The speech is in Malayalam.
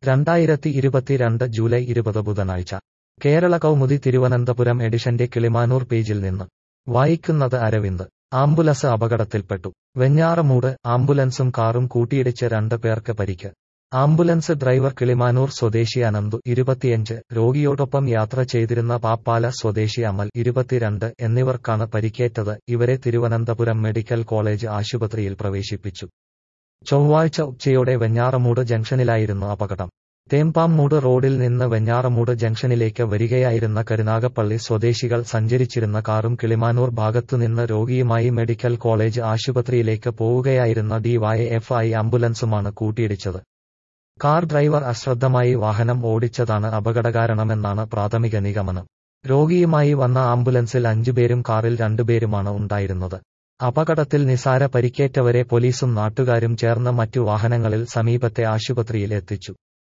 2022 ജൂലൈ 20 ബുധനാഴ്ച കേരള കൗമുദി തിരുവനന്തപുരം എഡിഷന്റെ കിളിമാനൂർ പേജിൽ നിന്ന് വായിക്കുന്നത് അരവിന്ദ്. ആംബുലൻസ് അപകടത്തിൽപ്പെട്ടു. വെഞ്ഞാറമൂട് ആംബുലൻസും കാറും കൂട്ടിയിടിച്ച് 2 പേർക്ക് പരിക്ക്. ആംബുലൻസ് ഡ്രൈവർ കിളിമാനൂർ സ്വദേശി അനന്തു 25, രോഗിയോടൊപ്പം യാത്ര ചെയ്തിരുന്ന പാപ്പാല സ്വദേശി അമൽ 22 എന്നിവർക്കാണ് പരിക്കേറ്റത്. ഇവരെ തിരുവനന്തപുരം മെഡിക്കൽ കോളേജ് ആശുപത്രിയിൽ പ്രവേശിപ്പിച്ചു. ചൊവ്വാഴ്ച ഉച്ചയോടെ വെഞ്ഞാറമൂട് ജംഗ്ഷനിലായിരുന്നു അപകടം. തേമ്പാമൂട് റോഡിൽ നിന്ന് വെഞ്ഞാറമൂട് ജംഗ്ഷനിലേക്ക് വരികയായിരുന്ന കരുനാഗപ്പള്ളി സ്വദേശികൾ സഞ്ചരിച്ചിരുന്ന കാറും കിളിമാനൂർ ഭാഗത്തുനിന്ന് രോഗിയുമായി മെഡിക്കൽ കോളേജ് ആശുപത്രിയിലേക്ക് പോവുകയായിരുന്ന ഡിവൈഎഫ്ഐ ആംബുലൻസുമാണ് കൂട്ടിയിടിച്ചത്. കാർ ഡ്രൈവർ അശ്രദ്ധമായി വാഹനം ഓടിച്ചതാണ് അപകടകാരണമെന്നാണ് പ്രാഥമിക നിഗമനം. രോഗിയുമായി വന്ന ആംബുലൻസിൽ 5 പേരും കാറിൽ 2 പേരുമാണ് ഉണ്ടായിരുന്നത്. അപകടത്തിൽ നിസാര പരിക്കേറ്റവരെ പോലീസും നാട്ടുകാരും ചേർന്ന് മറ്റു വാഹനങ്ങളിൽ സമീപത്തെ ആശുപത്രിയിൽ എത്തിച്ചു.